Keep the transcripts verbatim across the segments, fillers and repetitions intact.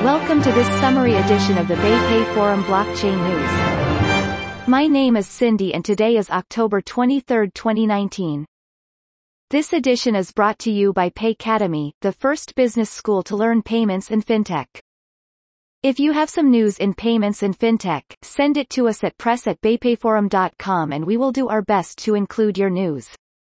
Welcome to this summary edition of the BayPay Forum Blockchain News. My name is Cindy and today is October twenty-third, twenty nineteen. This edition is brought to you by Paycademy, the first business school to learn payments and fintech. If you have some news in payments and fintech, send it to us at press at baypayforum dot com and we will do our best to include your news.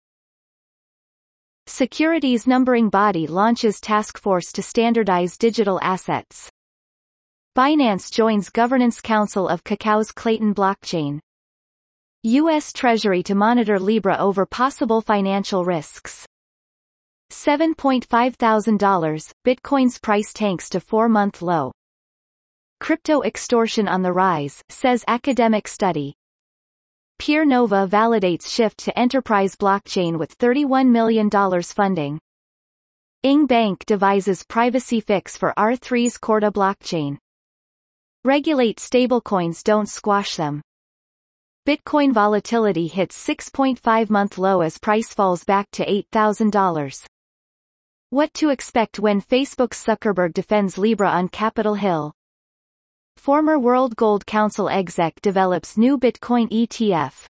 Securities numbering body launches task force to standardize digital assets. Binance joins governance council of Kakao's Clayton blockchain. U S Treasury to monitor Libra over possible financial risks. seven point five thousand dollars, Bitcoin's price tanks to four-month low. Crypto extortion on the rise, says academic study. PeerNova validates shift to enterprise blockchain with thirty-one million dollars funding. Ing Bank devises privacy fix for R three's Corda blockchain. Regulate stablecoins, don't squash them. Bitcoin volatility hits six point five month low as price falls back to eight thousand dollars. What to expect when Facebook's Zuckerberg defends Libra on Capitol Hill. Former World Gold Council exec develops new Bitcoin E T F.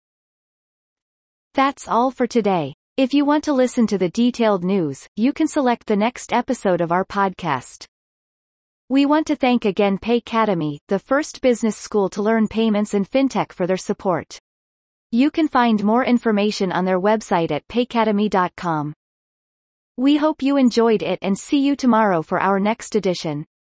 That's all for today. If you want to listen to the detailed news, you can select the next episode of our podcast. We want to thank again Paycademy, the first business school to learn payments and fintech, for their support. You can find more information on their website at paycademy dot com. We hope you enjoyed it and see you tomorrow for our next edition.